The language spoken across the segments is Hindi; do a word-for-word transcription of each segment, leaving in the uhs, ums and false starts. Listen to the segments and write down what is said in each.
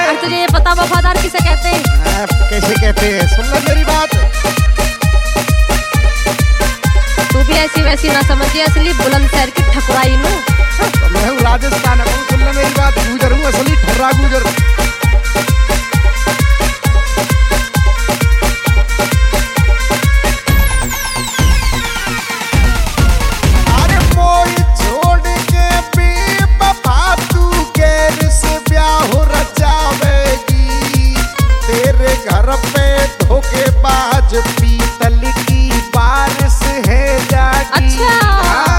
है। तुझे ये पता वफादार किसे कहते हैं? आ, कैसे कहते हैं, सुन ले मेरी बात। तू भी ऐसी वैसी ना समझिए, असली बुलंदशहर की ठकुराई नु। तो मैं हूँ राजस्थान का, सुन ले मेरी बात, गुजर हूँ असली ठर्रा गुजर। अरे मोई छोड़ के बेवफा तू गैर से ब्याह रचावेगी, तेरे घर पे धोखेबाज पीतल की बारिश है जागी। अच्छा,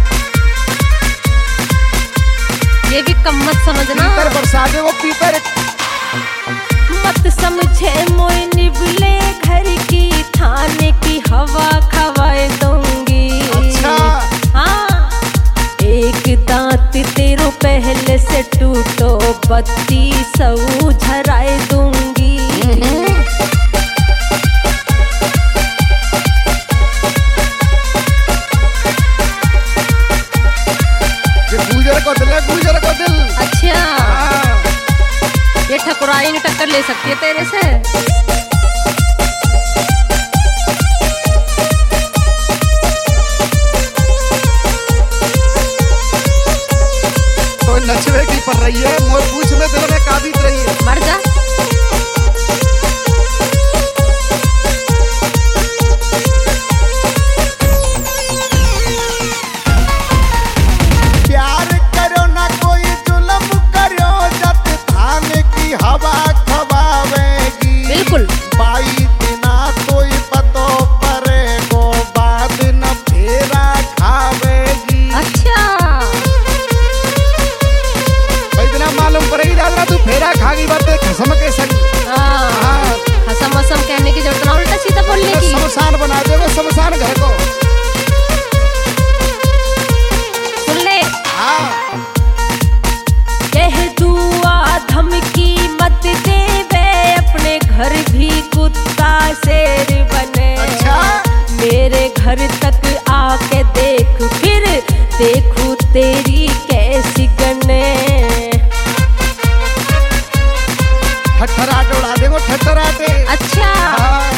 ये भी कम मत समझना। पीतर बरसा दे वो पीतर। मत समझे मोई निबले घर की, थाने की हवा खवाए दूंगी। अच्छा। हाँ, एक दांत तेरो पहले से टूटो, बत्ती सऊ झराए दूंगी। गुजर को दिल है, गुजर को दिल। अच्छा, हाँ। ये ठकुराई ने टक्कर ले सकती है तेरे से। तो नचवे की पड़ रही है, मोर पूछ में दिल में काबिज रही है। मर जा। प्यार करो ना कोई जुल्म करो, जब थाने की हवा खवावेगी। बिल्कुल। बाई दिना कोई पतो परे को, बाद न फेरा खावेगी। अच्छा, भाई दिना मालूम पड़ेगी, ज्यादा तू फेरा खागी बात खसम के संग। हाँ, हाँ। हसम हसम कहने की जरूरत ना, उल्टा सीधा बोलने की। शमशान बना दे वो शमशान घर को। सुन ले, हाँ। कह दुआ धमकी मत दे वे, अपने घर भी कुत्ता शेर बने। अच्छा। मेरे घर तक आके देख, फिर देखू तेरी कैसी गने। ठठराटे उड़ा दे वो ठठराटे। अच्छा। हाँ।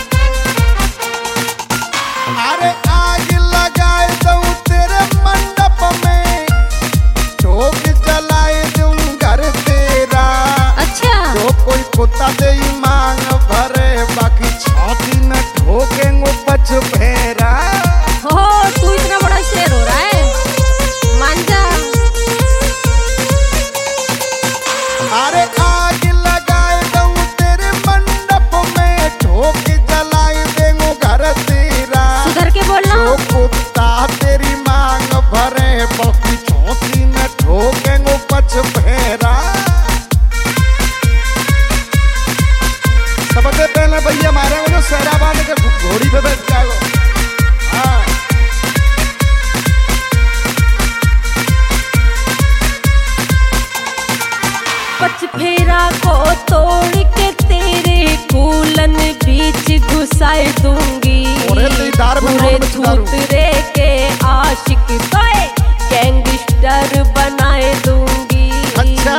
अरे आग लगाए दूं तेरे मंडप में, ठोक जलाए दूं घर तेरा। अच्छा, जो कोई कुत्ता दे मांग भरे, बाकी छाती न ठोकेंगे बच भेरा। हो तू इतना बड़ा शेर हो रहा है, मान जा। अरे आग लगाए दूं तेरे मंडप में, ठोक जलाए देंगे घर तेरा। सुधर के बोलना। जो कुत्ता तेरी मांग भरे, बाकी छाती न ठोकेंगे बच भेरा। सबसे पहले भैया मारेंगे जो सहरा बांध के घोड़ी पे बैठ जाएगा। हाँ। पच फेरा को तोड़ के तेरे कूलन बीच घुसाए दूंगी। ओरे दीदार में पूरे नौन मचदारू। थूतरे के आशिक को गैंगस्टर बनाए दूंगी। अच्छा।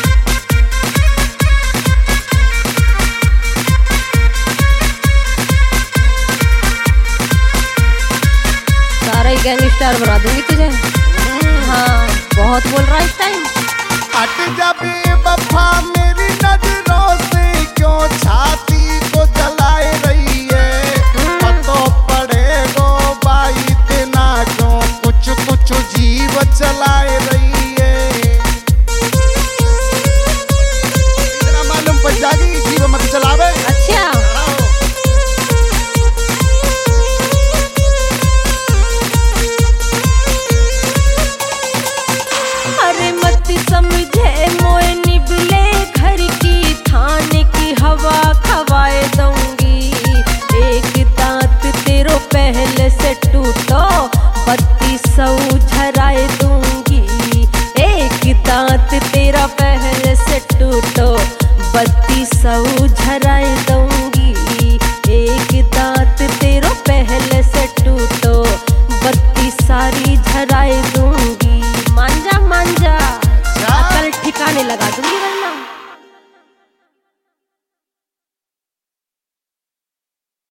सारा ही गैंगस्टर बना दूंगी तुझे। हाँ, बहुत बोल रहा है इस टाइम। हट जा बेवफा मेरी नजरों से, क्यों छाती को जलाए रही है। पतो पड़ेगो बाई देना, क्यों कुछ कुछ जीव चलाए रही है। इतना मालूम पड़ जाएगी, जीव मत चलावे। अच्छा, अरे मत समझे मोए निबले घर की, थाने की हवा खवाए दूंगी। एक दांत तेरो पहले से टूटो, बत्ती सऊ झराए दूंगी। एक दांत तेरा पहले से टूटो, बत्ती सऊ झराए दूंगी। एक दांत तेरो पहले से टूटो, बत्ती सारी झराए दूंगी। मान जा मान जा, अकल ठिकाने लगा दूंगी।